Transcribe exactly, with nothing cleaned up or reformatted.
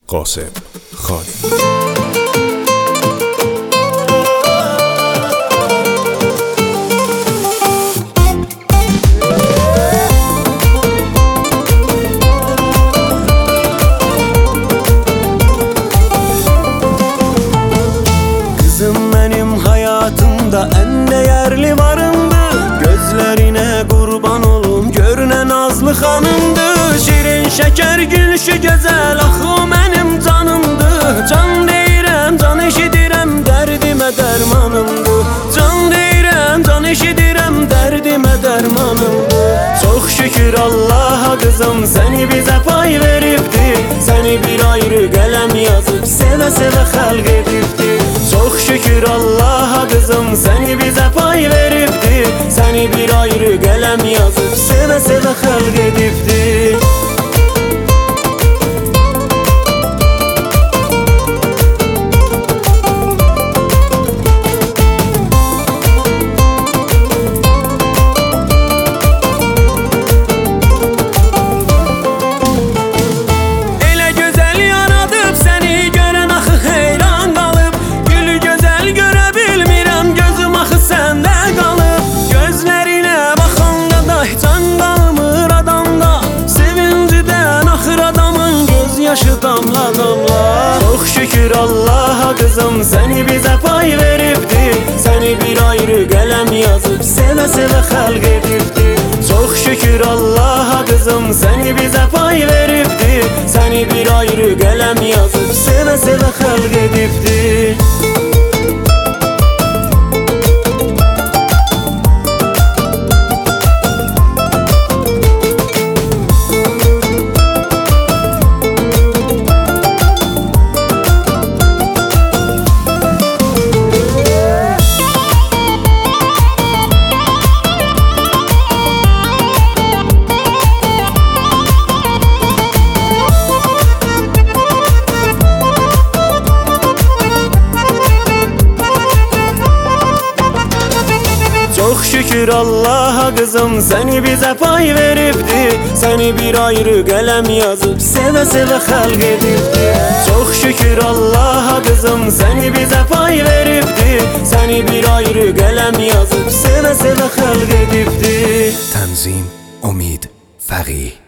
قاسم خانی. Kızım benim hayatımda en değerli varımdı. Gözlerine kurban olum görünen nazlı hanımdı. Şirin şeker gülüşü güzel ahı benim canımdı. Can deyirəm can eşidirəm derdime dermanımdı. Can deyirəm can eşidirəm derdime dermanımdı. Çok şükür Allah'a kızım seni bize pay veripti. Seni bir ayrı kalem yazıp seve seve halk edipti. Çok şükür Allah'a kızım seni bize pay veripti. Seni bir ayrı kalem yazıp seve seve halk edipti. Damla damla. Çok şükür Allah'a kızım seni bize pay veripti. Seni bir ayrı kalem yazıp seve seve halk edipti. Çok şükür Allah'a kızım seni bize pay veripti. Seni bir ayrı kalem yazıp seve seve halk edipti. Çok şükür Allah'a kızım seni bize pay veripti. Seni bir ayrı kalem yazıp seve seve halk edipti. Çok şükür Allah'a kızım seni bize pay veripti. Seni bir ayrı kalem yazıp seve seve halk edipti. تنظیم امید فقیه.